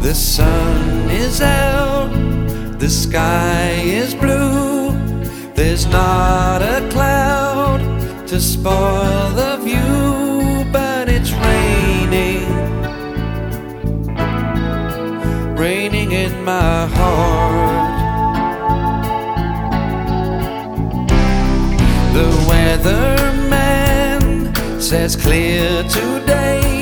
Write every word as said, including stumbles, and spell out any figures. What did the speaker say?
The sun is out, the sky is blue. There's not a cloud to spoil the view, but it's raining, raining in my heart. The weatherman says clear today,